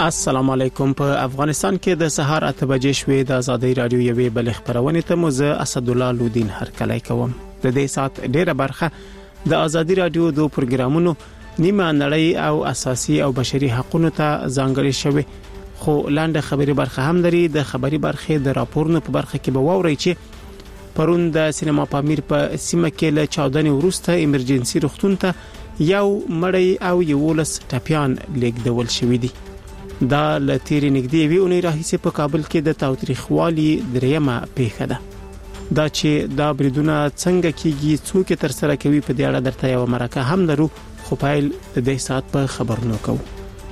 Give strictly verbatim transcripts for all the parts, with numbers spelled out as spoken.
السلام علیکم. په افغانستان کې د سهار اته بجې شوې د ازادي رادیو یوې بل خبرونه ته مزه اسد الله لودین هرکلی کوم. د دې سات ډیره برخه د ازادي رادیو دو پروګرامونو نیمه نړۍ او اساسي او بشري حقوقو ته ځانګړي شوی، خو لاندې خبري برخه هم لري. د خبري برخه د راپورونو په برخه کې به ووري چې پرون د سینما پامیر په سیمه کې له چاودنې وروسته ایمرجنسي روغتون ته یو مړی او یو لس ټپيان لیږدول شوی دي. دا لتیری نګدي وی اونې راهیسه په کابل کې د تاوتریخوالي دریمه پیښه ده. دا چې دا بریدونه څنګه کیږي، څوک تر سره کوي، په دې اړه درته یو مرکه هم لرو، خو پایل د دې سات په خبرونو کوو.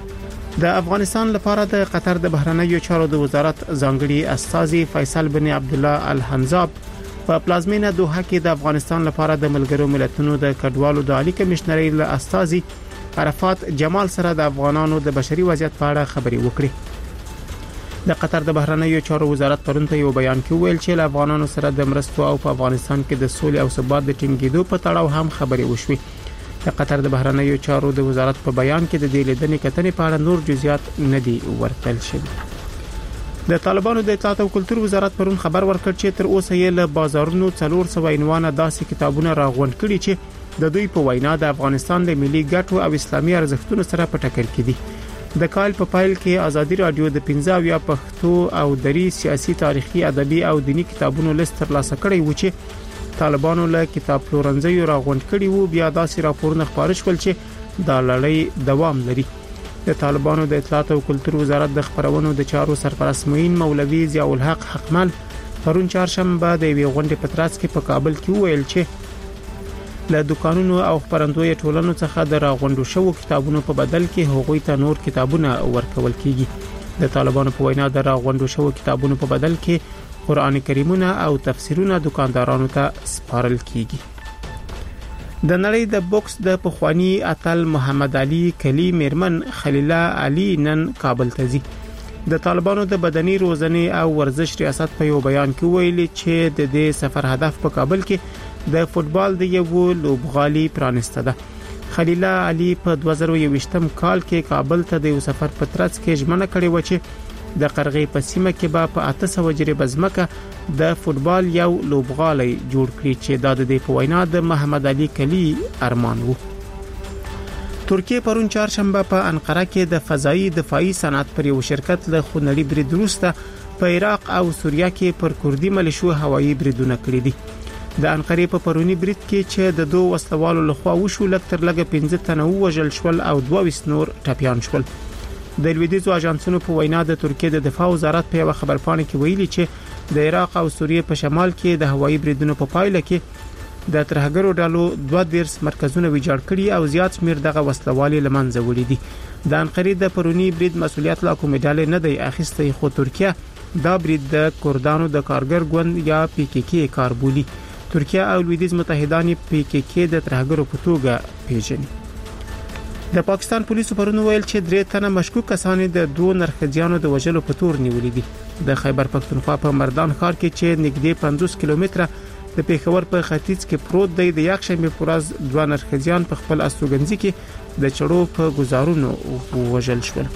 د افغانستان لپاره د قطر د بهرنیو چارو د وزارت ځانګړي استاذي فیصل بن عبد الله الحنزاب په پلازمینه دوحه کې د افغانستان لپاره د ملګرو ملتونو د کډوالو د عالی کمشنري له استاذي عرفات جمال سره د افغانانو د بشري وضعیت په اړه خبري وکړي. د قطر د بهرنیو چارو وزارت پرون په یو بیان کې ویل چې له افغانانو سره د مرستو او په افغانستان کې د سولې او ثبات د ټینګېدو په تړاو هم خبري وشوي. د قطر د بهرنیو چارو د وزارت په بیان کې د دې لیدنې کتنې په اړه نور جزئیات نه دي ورکړل شوي. د طالبانو د اطلاعات او کلتور وزارت پرون خبر ورکړ چې تر اوسه یې له بازارونو څلور سوه عنوانه داسې کتابونه راغونډ کړي چې د دوی په وینا د افغانستان د ملي ګټو او اسلامي ارزښتونو سره په ټکر کې دي. د کال په پایل کې ازادي رادیو د پنځه یا پښتو او دري سیاسي تاریخي ادبي او دینی کتابونو لیست ترلاسه کړی و چې طالبانو له کتاب پلورنځیو راغونډ کړي وو. بیا داسې راپورونه خبر شول چې دا لړۍ دوام لري. د طالبانو د اطلاعات او کلتور وزارت د خبرونو د چارو سرپرست معین مولوي ضیاء الحق حقمل پرون چهارشنبه د وی غونډې په ترڅ کې په کابل کې ویل چې له دکانونو او خبرندوی ټولنو څخه د راغونډو شوو کتابونو په بدل کې هغوی ته نور کتابونه ورکول کیږي. د طالبانو په وینا د راغونډو شوو کتابونو په بدل کې قران کریمونه او تفسیرونه دکاندارانو ته سپارل کیږي. د نړۍ د بوکس د پخوانی اتل محمد علي کلی میرمن خلیله علي نن کابل ته ځي. د طالبانو د بدني روزنې او ورزش ریاست په یو بیان کې ویلي چې د دې سفر هدف په کابل کې د فوتبال د یو لوبغالي پرانسته ده. خلیله علي په دوه زره یوویشتم کال کې کابل ته د یو سفر په ترڅ کې ژمنه کړې و چې د قرغې په سیمه کې به په اته سوه جریبه ځمکه د فوتبال یو لوبغالي جوړ کړي چې د دې په وینا د محمد علي کلی ارمان وو. ترکیه پرون چهارشنبه په انقره کې د فضائي دفاعي صنعت پر یو شرکت له خونړي برید وروسته په عراق او سوریه کې پر کوردي ملیشو هوایي بریدونه کړي دي. د انقره په پرونی برید کې چې د دوه وسلوالو لخوا وشو لکتر لګه پنځه تنه وژل شول او دوه ویس نور ټپيان شول. د لویدیځو اژانسونو په وینا د ترکیه د دفاع وزارت په یو خبرپاڼه کې ویلي چې د عراق او سوریه په شمال کې د هوایي بریدونو په پایله کې د ترهګرو ډلو دوه دیرس مرکزونه ویجاړ کړي او زیات شمیر دغه وسلوالي لمنځه وړي دي. د انقره د پرونی برید مسولیت لا کومه ډلې نه دی اخیسته، خو ترکیه دا برید د کردانو د کارګر ګوند یا پی کی کی کار بولي. ترکیه او لویدیځ متحدان پی کی کی د ترهګرو په توګه پیژني. د پاکستان پولیسو پرون ویل چې درې تنه مشکوک کسان د دوه نرخجیانو د وژلو په تور نیولې دي. د خیبر پختونخوا په مردان ښار کې چې نږدې پنځوس کیلومتره د پیښور په ختیځ کې پروت دی، د یکشنبه پر ورځ دوه نرخجیان په خپل استوګنځي کې د چړو په گزارونو وژل شول.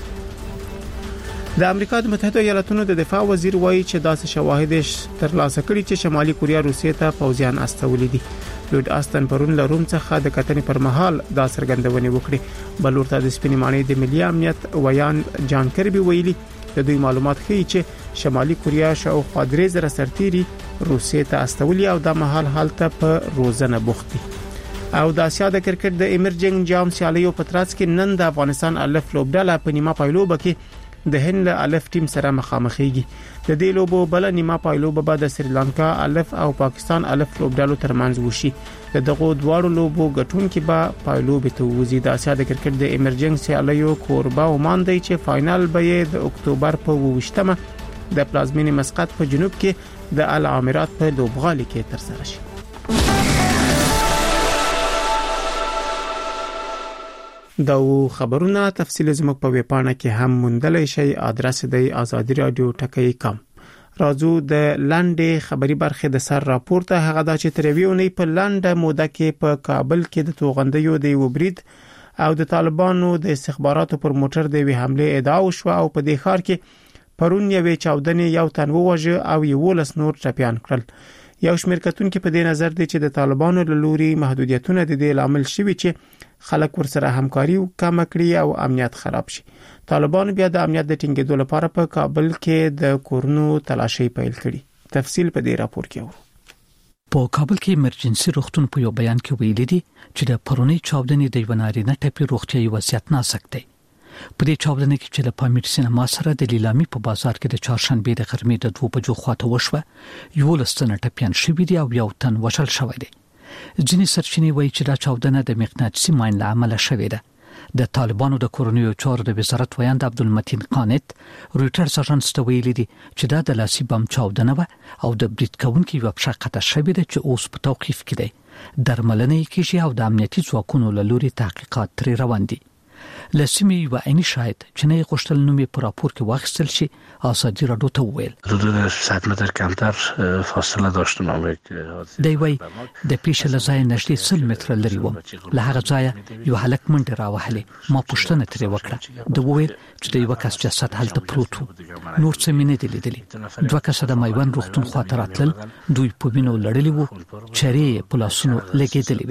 د امریکا د متحده ایالاتونو د دفاع وزیر وایي چې داسې شواهد ترلاسه کړي چې شمالي کوریا روسیې ته پوځیان استولي دي. لورد آستن پرون له روم څخه د کتنې پر مهال دا څرګندونه وکړه. بلور ته د سپینې معنی د ملي امنیت ویان جان کربي ویلي د دوی معلومات ښیي چې شمالي کوریا شاوخوا درې زره سرتیري روسیې ته استولي او د مهال حالت په روزنه بوخت دي. او د اسیا د کرکټ د ایمرجنګ جام سیالیو په ترڅ کې نن د افغانستان الف لوبډله په نیمه پایلوبه کې د هند الف ټیم سره مخامخېږي. د دې لوبو بل نیمه پایلوبه به د سریلانکا الف او پاکستان الف لوبډلو ترمنځ وشي. د دغه دواړو لوبو ګټونکي به پایلوبه ته وځي. د اسیا د کرکټ د ایمرجنګ سیالیو کوربه عمان دی چې فائنل به د اکتوبر په اووه د پلازمینې مسقط په جنوب کې د العامرات په لوبغالي کې ترسره شي. دا خبرونه تفصیل زموږ په ویب پاڼه کې هم موندلای شئ. ادرس دی آزادی رادیو ټکی کام. راځو د لاندې خبري برخه د سر راپورته هغه د چې تریویونی په لاندې موده کې په کابل کې د توغندیو د وبرید او د طالبانو د استخباراتو پر موټر د وی حمله ادعا وشو او په دې ښار کې پرون یوې چاودنې یو تن ووژه او یو لس نور ټپيان کړل. یو شمېر کتونکو په دې نظر دي چې د طالبانو له لوري محدودیتونه د دې لامل شوي چې خلک ورسره همکاري کم کړي او امنیت خراب شي. طالبانو بیا د امنیت د ټینګېدو لپاره په کابل کې د کورونو تلاشي پیل کړي. تفصیل په دې راپور کې و. په کابل کې ایمرجنسي روغتون په یو بیان کې ویلي دي چې د پرونی چاودنې د ونارینه ټپي روغتیايي وضعیت ناسک دی. په دې چاودنه کې چې له پامیر سینما سره د لیلامي په بازار کې د چهارشنبه د غرمې د دوه بجو خواته وشوه، یو لستنه ټپيان شوي دي او یو تن وشل شوی دی. ځینې سرچینې وایي چې دا چاودنه د مقناطیسي ماین له امله شوې ده. د طالبانو د کورونیو چارو د وزارت ویاند عبدالمتین قانت رويټرز اژانس ته ویلي دي چې دا د لاسي بم چاودنه و او د برید کوونکي یو بشقته شوی ده چې اوس په توقيف کې دی. درملنه کیږي او د امنیتي ځواکونو له لوري تحقیقات ترې روان دي. لسمی و عینی شاهد چې نه غوښتل نومې په راپور کې واخیستل شي ازادي راډیو ته وویل حدود صد متر کمتر فاصله داشتم. دی وای د پیښې له ځای نږدې سل متره لري و. له هغه ځای یو هلک منډه راوهلې. ما پوښتنه ترې وکړه. د وویل چې د یو کس جسد هلته پروت و. نور څه مې نه دي لیدلي. دوه کسه د مایوان روغتون خواته راتلل. دوی په وینو لړلي وو. چرې په لاسونو لګېدلې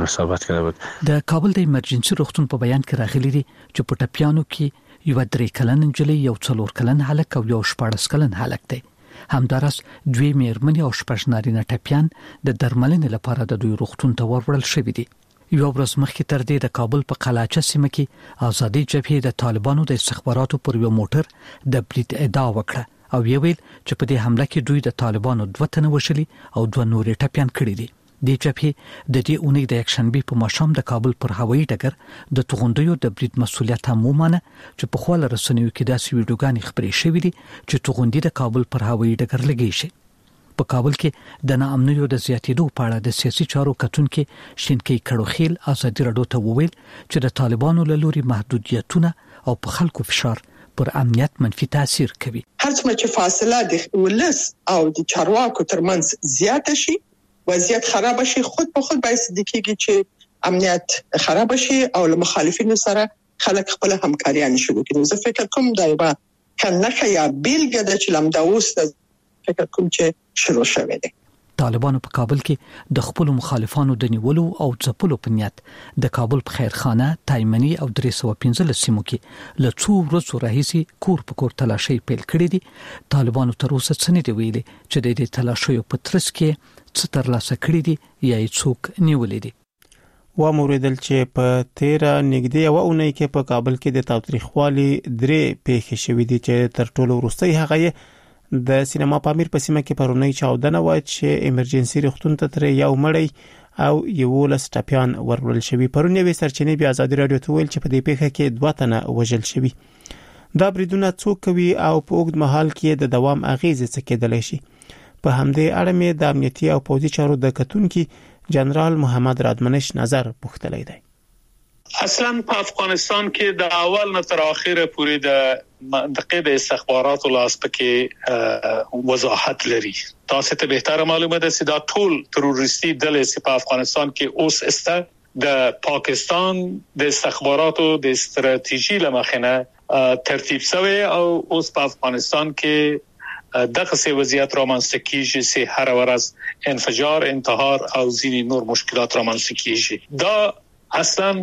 وې. د کابل د ایمرجنسي روغتون په بیان کې راغلي دي چې په ټپيانو کې یو درې کلن نجلۍ، یو څلور کلن هلک او یو شپاړس کلن هلک دی. همدارس دوی مېرمنې او شپږ نارینه ټپيان د درملنې لپاره د دوی روغتون ته وروړل شوي دي. یو ورځ مخکې تر دې د کابل په قلاچه سیمه کې آزادي جبهې د طالبانو د استخباراتو پر یو موټر د برید ادعا وکړه او ویل چې په دې حمله کې دوی د طالبانو دوه تنه وشلي او دوه نورې ټپيان کړي دي. د جبهې د دې اونۍ د یکشنبه په ماښام د کابل پر هوایي ډګر د توغندیو د برید مسولیت هم ومانه چې په خپل رسنیو کې داسې ویډیوګانې خبرې شوې دي چې توغندي د کابل پر هوایي ډګر لګي شي. په کابل کې د ناامنیو د زیاتېدو په اړه د سیاسي چارو کتونکو شینکي کړوخیل ازادي راډیو ته وویل چې د طالبانو له لوري محدودیتونه او په خلکو فشار پر امنیت منفي تاثیر کوي. هرڅومره چې فاصله د ولس او د چارواکو ترمنځ زیاته شي، وضعیت خراب شي، خود په خود باعث دي کېږي چې امنیت خراب شي او له مخالفینو سره خلک خپل همکاري نشي وکړي. زه فکر کوم دا یو کنه یا بیلګه د چلمداوس د فکر کوم چې شروع شوه دی. طالبانو په کابل کې د خپل مخالفانو د نیولو او ځپلو په نیت د کابل په خیرخانه، تایمنی او درې سوه پنځه سیمو کې له څو ورځو راهیسې کور په کور تلاشي پیل کړې دي. طالبانو تر اوسه څه نه دی ویلي چې د دې تلاشیو په ترڅ کې څه ترلاسه کړی دي یا یې څوک نیولې دي. و موریدل چې په تیره نږدې او اونۍ کې په کابل کې د تاوتریخوالي درې پیښې شوې دي چې تر ټولو وروستۍ هغه د سینما پامیر په سیمه کې پرونی چاودنه و چې ایمرجنسي روغتون ته تر یو مړی او یو لس ټپيان ورول شوی. پرونی وی سرچینې بیا آزادي راډیو ته ویل چې په دې پیښه کې دوه تنه وژل شوی. دا بریدونه څوک کوي او په اوږد مهال کې د دوام اغیزې څه کېدلی شي. په همدې اړه مې د امنیتي او پوځي چارو د کتونکو جنرال محمد رادمنش نظر پوښتلی دی. اصلا په افغانستان کې د اول نه تر اخره پورې د منطقې د استخباراتو لاس پکې وضاحت لري. تاسو ته بهتره معلومه ده چې دا ټول تروریستي ډلې چې په افغانستان کې اوس استه د پاکستان د استخباراتو د استراتیژي لمخنه ترتیب شوی او اوس په افغانستان کې دغه څه وضعیت رامنځته کیږي چې هر ورځ انفجار، انتحار او ځینې نور مشکلات رامنځته کیږي. دا اصلا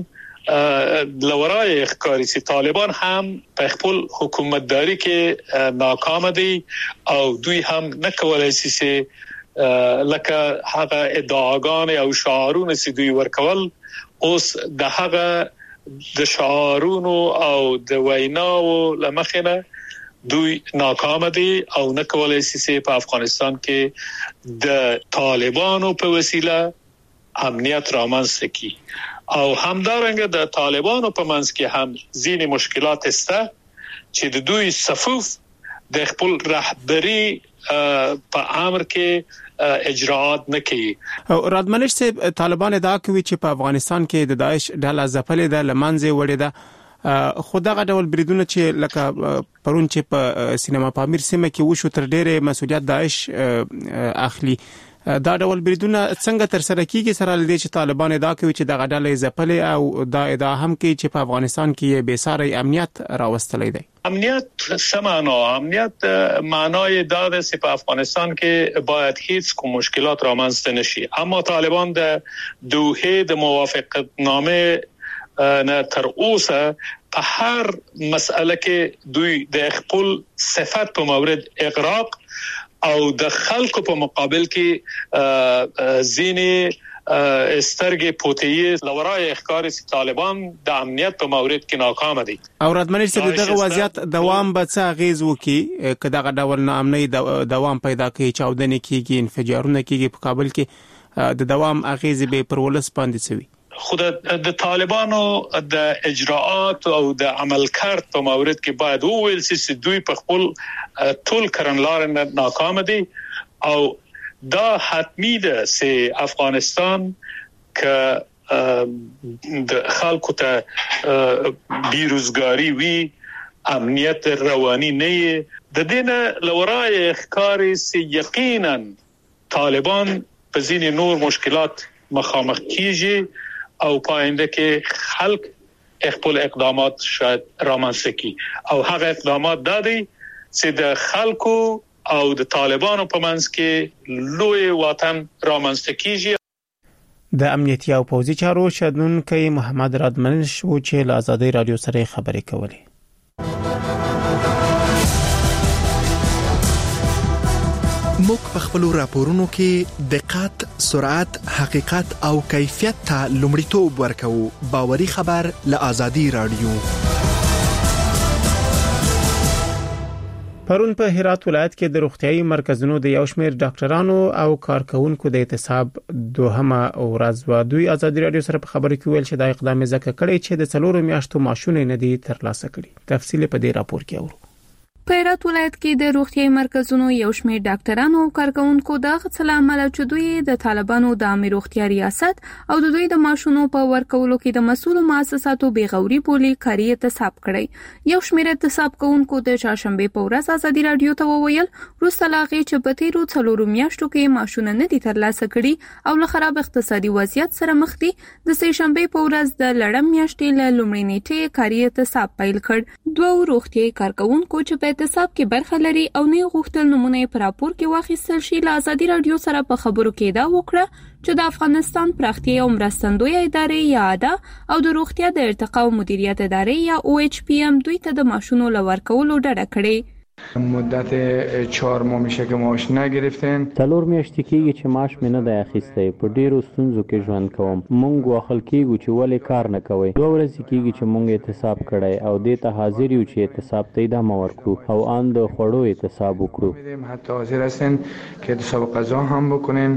لورای ښکاری چې طالبان هم په خپل حکومتداري کې ناکام دي او دوی هم نه کولای شي چې لکه هغه ادعاګان او شعارونه چې دوی ورکول اوس د هغه د شعارونو او د ویناو لمخنه دوی ناکام دي او نه کولای شي چې په افغانستان کې د طالبانو په وسیله امنیت رامنځته کړي. او همدارنګه د طالبانو په منځ کې هم ځینې مشکلات شته چې د دوی صفوف د خپل رهبری په امر کې اجراءات نه کوي. او رادمنش صاحب طالبان ادعا کوي چې په افغانستان کې د داعش ډله ځپلې ده، لمنځه وړې ده. خو دغه ډول بریدونه چې لکه پرون چې په سینما پامیر سیمه کې وشو تر ډېره مسولیت داعش اخلي. دا ډول بریدونه څنګه تر سره کیږي سره لدی چې طالبان ادعا کوي چې د غډلې ځپلې او دا ادعا هم کوي چې په افغانستان کې به ساري امنیت راوستلې دی. امنیت سمانا امنیت معنای دا ده چې په افغانستان کې باید هیڅ کوم مشکلات رامنځته نشي، اما طالبان د دوحه د موافقت نامه نه تر اوسه په هر مسأله کې دوی د خپل صفات په مورد اغراق او د خلکو په مقابل کې زینې استرګې پوتې لورای اخکار سي طالبان د امنیت په مورد کې ناکام دي. او راتمنې چې دغه وضعیت دوام به څه غیز وکي کله دغه ډول ناامنۍ دوام پیدا کوي، چاودنې کیږي، انفجارونه کیږي په کابل کې، د دوام اغیز به پر ولس باندې سوي. خود د طالبانو د اجراءات او د عمل کارت په مورد کې باید وویل چې دوی په خپل ټول کړنلار ناکام دي او دا حتمی ده چې افغانستان که د خلکو ته بیروزګاری وی، امنیت رواني نه، د دینه لورای اخکاری چې یقینا طالبان په ځینې نور مشکلات مخامخ کیږي او پاینده کې خلک خپل اقدامات شاید رامنځته کی او هغه اقدامات دادي چې د خلکو او د طالبانو په منځ کې لوی وطن رامنځته کیږي. د امنیتي او پوځي چارو شندونکو محمد رادمنش و چې له آزادۍ رادیو سره خبرې کولې. موږ په خپل راپورونو کې دقت، سرعت، حقیقت او کیفیت ته لومړیتوب ورکوو. باوري خبر له آزادۍ رادیو. پرون په هرات ولایت کې د روغتيایي مرکزونو د یو شمېر ډاکټرانو او کارکونکو د اعتصاب دوهمه ورځ و. دوی آزادۍ رادیو سره په خبرو کې ویل چې دا اقدام ځکه کړی چې د څلورو میاشتو معاشونه نه دي ترلاسه کړي. تفصیل په دې راپور کې اورو. په هرات ولایت کې د روغتيایي مرکزونو یو شمېر ډاکټرانو او کارکونکو د غڅلا عمل چې دوی د طالبانو د عامه روغتیا ریاست او د دوی د ماشونو په ورکولو کې د مسؤل مؤسساتو بیغوري بولی کاری اعتصاب کړی. یو شمېر اعتصاب کوونکو د چهارشنبه په ورځ آزادۍ رادیو ته وویل وروسته لاغې چې په تیرو څلورو میاشتو کې ماشونه نه دي ترلاسه کړي او له خراب اقتصادي وضعیت سره مخ دي. د سه شنبه په ورځ د لړم میاشتې له لومړۍ نیټې کاری اعتصاب پیل کړ. دوه روغتيایي کارکونکو چې په اعتصاب کې برخه لري او نه غوښتل نمونه پر راپور کې واخیستل شي، له آزادۍ رادیو سره په خبرو کې دا وکړه چې د افغانستان پراختیا او مرستندوی ادارې یا ادا او د روغتیا د ارتقا او مدیریت ادارې یا او ایچ پی ام دوی ته د ماشونو لور کولو ډډه کړې. مدت چهار ماه میشه که معاش نگرفتین. څلور میاشتې کېږي چې معاش مې نه دی اخیستی. په ډیرو ستونزو کې ژوند کوم. مونږ واخل کېږو چې ولې کار نه کوئ. دوه ورځې کېږي چې مونږ اعتصاب کړی او دې ته حاضر یو چې اعتصاب ته ادامه ورکړو او ان د خوړو اعتصاب وکړو. حتی حاضر هستین که اعتصاب غذا هم بکنین.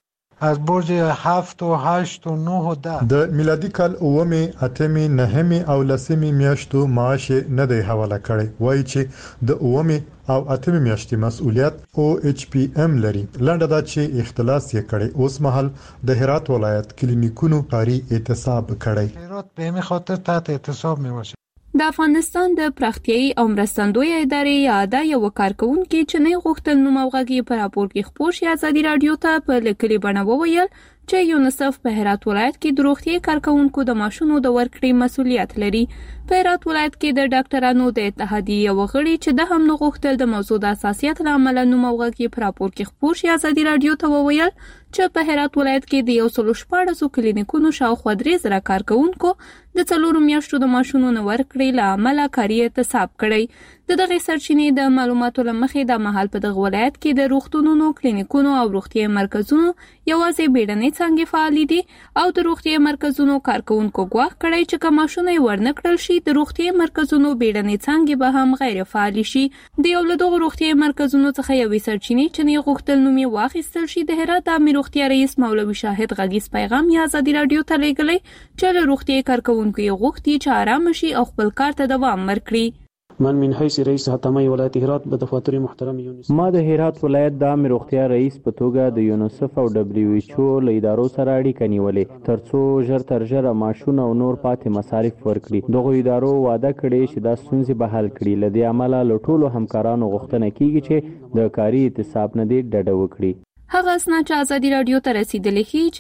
از برج هفت و هشت و نه و ده د میلادي کال اومه اتمه نهمه او لسمه میاشتو معاش نه دی حواله کړی. وایي چې د اومه او اتمه میاشتې مسؤلیت او ایچ پی ام لري. لنډه دا چې اختلاس یې کړی. اوس مهال د هرات ولایت کلینیکونو کاری اعتصاب کړی. هرات به همین خاطر تحت اعتصاب میباشه. د افغانستان د پراختیايي او مرستندوی ادارې یا ادا یو کارکونکو چې نه غوښتل نوم او غږی پر راپور کې خپور شي آزادۍ رادیو ته په لیکلي بڼه وویل چې یونیسف په هرات ولایت کې د روغتي کارکونکو د ماشونو د ورکړې مسؤلیت لري. په هرات ولایت کې د ډاکټرانو د اتحادیې وغړي چې د هم نه غوښتل د موضوع د اساسیت لامل نوم او غږی پر راپور کې خپور شي آزادۍ رادیو ته وویل چې په هرات ولایت کې د یو سلو شپاړسو کلینیکونو شاوخوا درې زره کارکونکو د څلورو میاشتو د ماشونو نه ورکړې لامل کاری اعتصاب کړی. د دغه سرچینې د معلوماتو لمخې د مهال په دغه ولایت کې د روغتونونو، کلینیکونو او روغتي مرکزونو یوازې بیړنۍ څنګه فعال دي او د روغتي مرکزونو کارکونکو ګواښ کړی چې کماشونه ورنکړل شي د روغتي مرکزونو بیړنۍ څنګه به هم غیر فعال شي. د یو له دغه روغتي مرکزونو څخه یوې سرچینې چې نه غوښتل نومي واخیستل شي د هرات د امیر روغتي رئیس مولوي شاهد غږیز پیغام یا آزادۍ رادیو ته لېږلی چې له روغتي کارکونکو یې غوښتي چې آرام شي او خپل کار ته دوام ورکړي. من من حيث رئيس حتمي ولایت هرات به دفاتر محترم یونیسف ما د هرات ولایت د امیر روغتیا رئیس په توګه د یونیسف او دبليو ایچ او له ادارو سره اړیکه نیولې ترڅو ژر تر ژره ماشونه او نور پاتې مصارف ورکړي. دغه ادارو وعده کړې چې دا ستونزې به حل کړي. لدې عمله له ټولو همکارانو غوښتنه کیږي چې د کاري اعتصاب نه ډډه وکړي. هغه اسناد چې ازادي رادیو ته رسیدلي